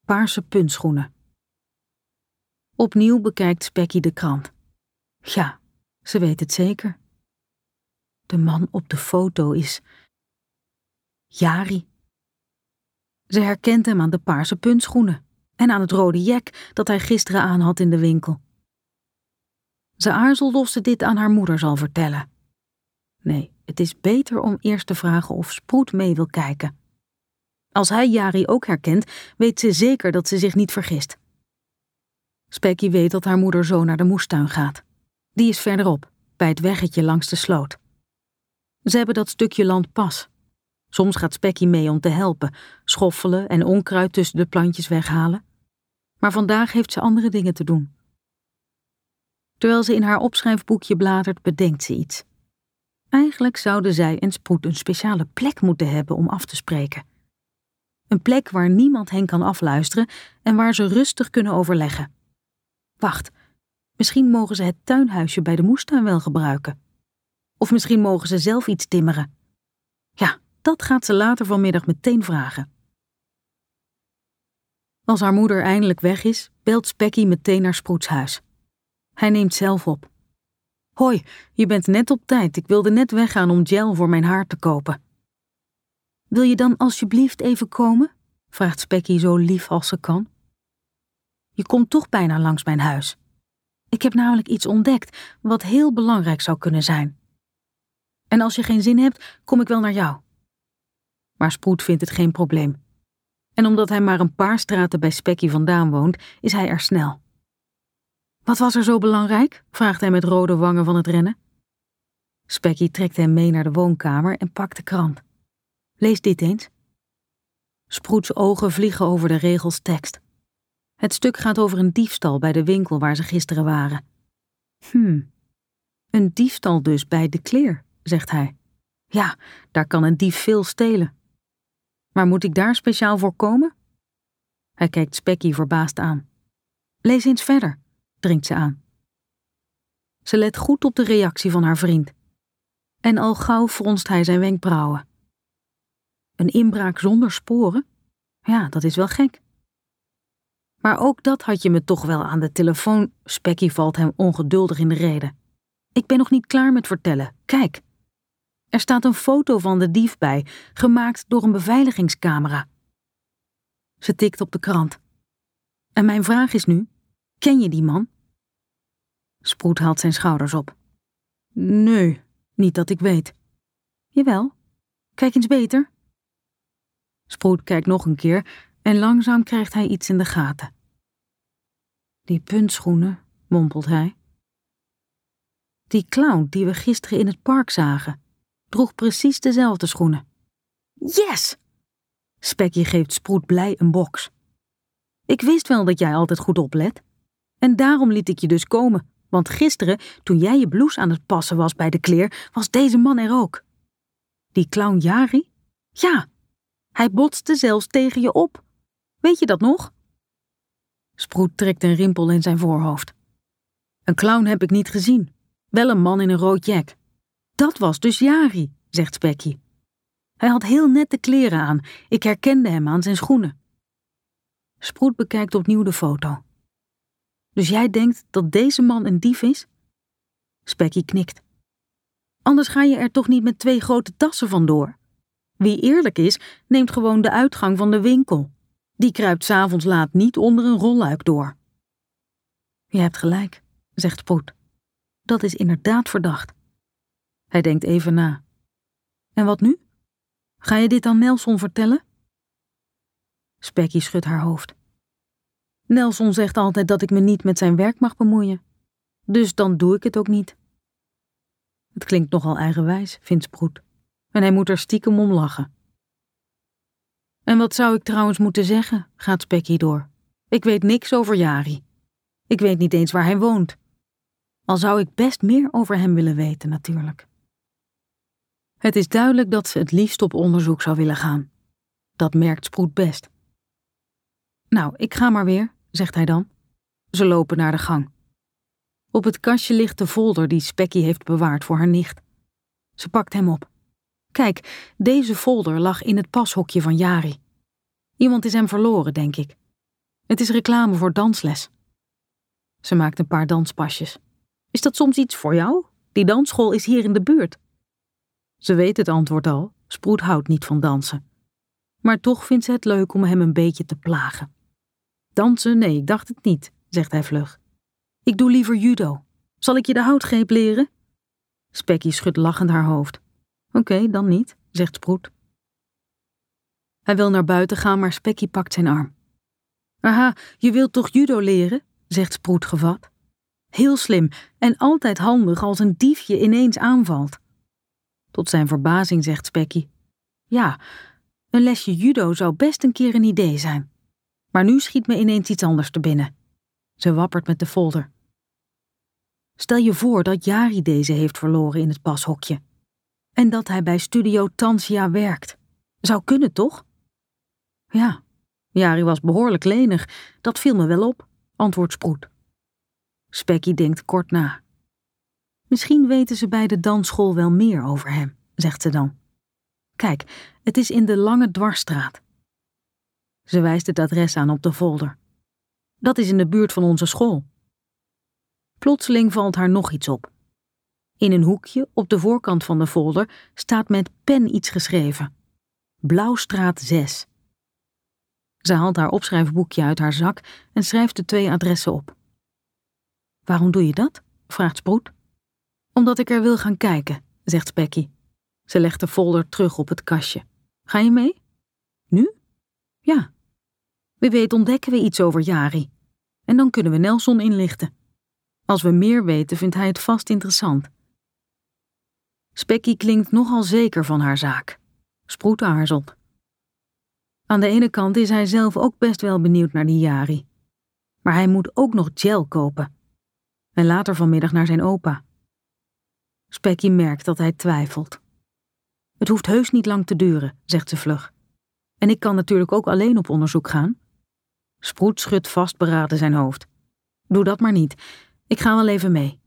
paarse puntschoenen. Opnieuw bekijkt Specky de krant. Ja, ze weet het zeker. De man op de foto is Jari. Ze herkent hem aan de paarse puntschoenen en aan het rode jek dat hij gisteren aan had in de winkel. Ze aarzelt of ze dit aan haar moeder zal vertellen. Nee, het is beter om eerst te vragen of Sproet mee wil kijken. Als hij Jari ook herkent, weet ze zeker dat ze zich niet vergist. Specky weet dat haar moeder zo naar de moestuin gaat. Die is verderop, bij het weggetje langs de sloot. Ze hebben dat stukje land pas. Soms gaat Specky mee om te helpen, schoffelen en onkruid tussen de plantjes weghalen. Maar vandaag heeft ze andere dingen te doen. Terwijl ze in haar opschrijfboekje bladert, bedenkt ze iets. Eigenlijk zouden zij en Sproet een speciale plek moeten hebben om af te spreken. Een plek waar niemand hen kan afluisteren en waar ze rustig kunnen overleggen. Wacht, misschien mogen ze het tuinhuisje bij de moestuin wel gebruiken. Of misschien mogen ze zelf iets timmeren. Ja, dat gaat ze later vanmiddag meteen vragen. Als haar moeder eindelijk weg is, belt Specky meteen naar Sproets huis. Hij neemt zelf op. Hoi, je bent net op tijd. Ik wilde net weggaan om gel voor mijn haar te kopen. Wil je dan alsjeblieft even komen? Vraagt Specky zo lief als ze kan. Je komt toch bijna langs mijn huis. Ik heb namelijk iets ontdekt wat heel belangrijk zou kunnen zijn. En als je geen zin hebt, kom ik wel naar jou. Maar Sproet vindt het geen probleem. En omdat hij maar een paar straten bij Specky vandaan woont, is hij er snel. Wat was er zo belangrijk? Vraagt hij met rode wangen van het rennen. Specky trekt hem mee naar de woonkamer en pakt de krant. Lees dit eens. Sproets ogen vliegen over de regels tekst. Het stuk gaat over een diefstal bij de winkel waar ze gisteren waren. Een diefstal dus bij de Kleer, zegt hij. Ja, daar kan een dief veel stelen. Maar moet ik daar speciaal voor komen? Hij kijkt Specky verbaasd aan. Lees eens verder, dringt ze aan. Ze let goed op de reactie van haar vriend. En al gauw fronst hij zijn wenkbrauwen. Een inbraak zonder sporen? Ja, dat is wel gek. Maar ook dat had je me toch wel aan de telefoon. Specky valt hem ongeduldig in de rede. Ik ben nog niet klaar met vertellen. Kijk. Er staat een foto van de dief bij, gemaakt door een beveiligingscamera. Ze tikt op de krant. En mijn vraag is nu, ken je die man? Sproet haalt zijn schouders op. Nee, niet dat ik weet. Jawel, kijk eens beter. Sproet kijkt nog een keer en langzaam krijgt hij iets in de gaten. Die puntschoenen, mompelt hij. Die clown die we gisteren in het park zagen, droeg precies dezelfde schoenen. Yes! Specky geeft Sproet blij een box. Ik wist wel dat jij altijd goed oplet. En daarom liet ik je dus komen, want gisteren, toen jij je blouse aan het passen was bij de Kleer, was deze man er ook. Die clown Jari? Ja, hij botste zelfs tegen je op. Weet je dat nog? Sproet trekt een rimpel in zijn voorhoofd. Een clown heb ik niet gezien. Wel een man in een rood jack. Dat was dus Jari, zegt Specky. Hij had heel nette kleren aan. Ik herkende hem aan zijn schoenen. Sproet bekijkt opnieuw de foto. Dus jij denkt dat deze man een dief is? Specky knikt. Anders ga je er toch niet met 2 grote tassen vandoor. Wie eerlijk is, neemt gewoon de uitgang van de winkel. Die kruipt 's avonds laat niet onder een rolluik door. Je hebt gelijk, zegt Sproet. Dat is inderdaad verdacht. Hij denkt even na. En wat nu? Ga je dit aan Nelson vertellen? Specky schudt haar hoofd. Nelson zegt altijd dat ik me niet met zijn werk mag bemoeien. Dus dan doe ik het ook niet. Het klinkt nogal eigenwijs, vindt Sproet. En hij moet er stiekem om lachen. En wat zou ik trouwens moeten zeggen, gaat Specky door. Ik weet niks over Jari. Ik weet niet eens waar hij woont. Al zou ik best meer over hem willen weten, natuurlijk. Het is duidelijk dat ze het liefst op onderzoek zou willen gaan. Dat merkt Sproet best. Nou, ik ga maar weer, zegt hij dan. Ze lopen naar de gang. Op het kastje ligt de folder die Specky heeft bewaard voor haar nicht. Ze pakt hem op. Kijk, deze folder lag in het pashokje van Jari. Iemand is hem verloren, denk ik. Het is reclame voor dansles. Ze maakt een paar danspasjes. Is dat soms iets voor jou? Die dansschool is hier in de buurt. Ze weet het antwoord al. Sproet houdt niet van dansen. Maar toch vindt ze het leuk om hem een beetje te plagen. Dansen? Nee, ik dacht het niet, zegt hij vlug. Ik doe liever judo. Zal ik je de houtgreep leren? Specky schudt lachend haar hoofd. Oké, dan niet, zegt Sproet. Hij wil naar buiten gaan, maar Specky pakt zijn arm. Aha, je wilt toch judo leren? Zegt Sproet gevat. Heel slim en altijd handig als een diefje ineens aanvalt. Tot zijn verbazing zegt Specky. Ja, een lesje judo zou best een keer een idee zijn. Maar nu schiet me ineens iets anders te binnen. Ze wappert met de folder. Stel je voor dat Jari deze heeft verloren in het pashokje. En dat hij bij Studio Tansia werkt. Zou kunnen, toch? Ja, Jari was behoorlijk lenig. Dat viel me wel op, antwoordt Sproet. Specky denkt kort na. Misschien weten ze bij de dansschool wel meer over hem, zegt ze dan. Kijk, het is in de Lange Dwarsstraat. Ze wijst het adres aan op de folder. Dat is in de buurt van onze school. Plotseling valt haar nog iets op. In een hoekje op de voorkant van de folder staat met pen iets geschreven. Blauwstraat 6. Ze haalt haar opschrijfboekje uit haar zak en schrijft de 2 adressen op. Waarom doe je dat? Vraagt Sproet. Omdat ik er wil gaan kijken, zegt Specky. Ze legt de folder terug op het kastje. Ga je mee? Nu? Ja. Wie weet ontdekken we iets over Jari. En dan kunnen we Nelson inlichten. Als we meer weten, vindt hij het vast interessant. Specky klinkt nogal zeker van haar zaak. Sproet aarzelt. Aan de ene kant is hij zelf ook best wel benieuwd naar die Jari. Maar hij moet ook nog gel kopen. En later vanmiddag naar zijn opa. Specky merkt dat hij twijfelt. Het hoeft heus niet lang te duren, zegt ze vlug. En ik kan natuurlijk ook alleen op onderzoek gaan. Sproet schudt vastberaden zijn hoofd. Doe dat maar niet. Ik ga wel even mee.